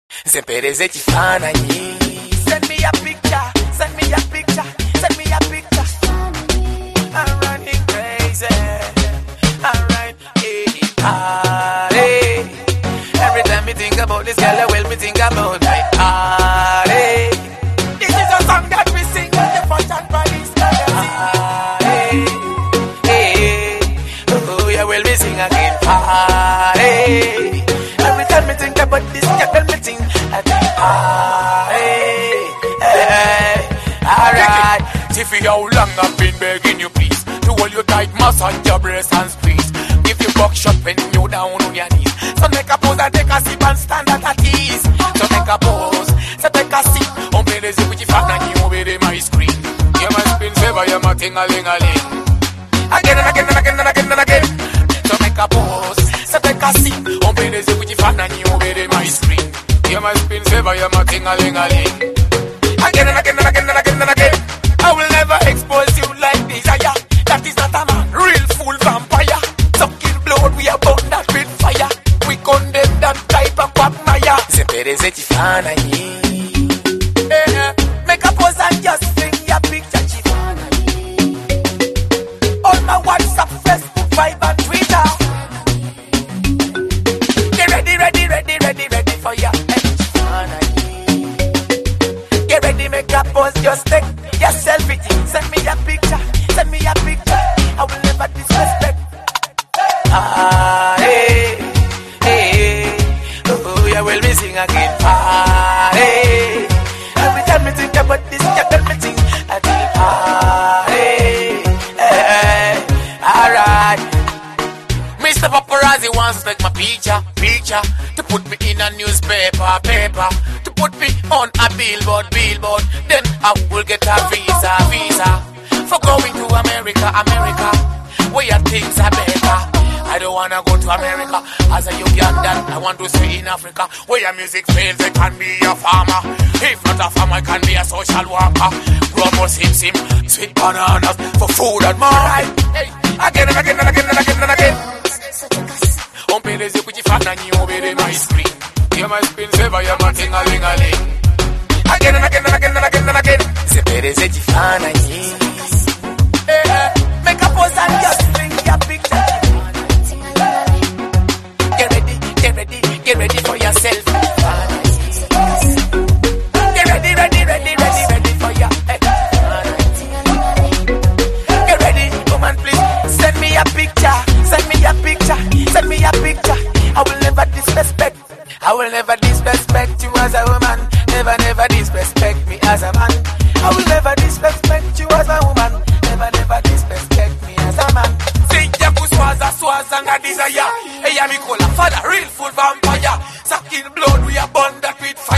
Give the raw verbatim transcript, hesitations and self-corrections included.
Sempereze chifananyi. Send me a picture, send me a picture, send me a picture. I'm running crazy. Alright, hey, party. Every time me think about this girl, well, me think about my party. This is a song that we sing when the function parties. Party, hey, oh yeah, well, we sing again. Party. Every time me think about this girl, me think I think party. Hey, alright. Tiffy, how long I've been begging you, please, to hold you tight, massage your breast and squeeze. Give you buckshot when you down on your knees. So make a pose and take a sip and stand at ease. So make a pose, so take a sip. On play the zip with your fan and you obey my screen. You're my spin saver, you're my ting-a-ling-a-ling. Again and again and again and again and again. So make a pose, so take a sip. On play the zip with your fan and you obey my screen. You're my spin saver, you're my ting-a-ling-a-ling. Again and again and again and again and again. I will never expose you like desire. That is not a man, real fool vampire. Sucking blood, we about that with fire. We condemn that type of quagmire. Sempereze chifananyi. Yeah. Make a pose and just bring your picture chifananyi. All my WhatsApp, Facebook, Viber and Twitter. Get ready, ready, ready, ready, ready for your chifananyi. Get ready, make a pose, just take your selfie. Send me a picture, send me a picture. I will never disrespect. Ah, hey, hey, oh yeah, well we sing again. Ah, hey. Every time me think about this, yeah, tell me think I think ah, hey, hey, alright. Mister Paparazzi wants to take my picture, picture, to put me in a newspaper, paper, to put me on a billboard, billboard. Then I will get a visa, visa, for going to America, America, where things are better. I don't wanna go to America as a Ugandan. I want to stay in Africa, where your music fails. I can be a farmer. If not a farmer, I can be a social worker. Grow more sim sim, sweet bananas for food and more. Right. Hey. Again and again and again and again and again. On pay the zip with your fan and you obey my screen. You're my spin saver, you're my ting-a-ling-a-ling. Again and again and again and again and again. Sempereze chifananyi. Yeah. Make a pose and just bring your picture. Get ready, get ready, get ready for yourself. Get ready, ready, ready, ready, ready for your head. Get ready, woman, please. Send me a picture, send me a picture, send me a picture. I will never disrespect, I will never disrespect you as a woman. Never, never disrespect me as a man. I will never disrespect you as a woman. Never, never disrespect me as a man. Think ya kuswaza, swaza, nga desire. Hey, ya mi call a father, real full vampire. Sucking blood, we are born that with fire.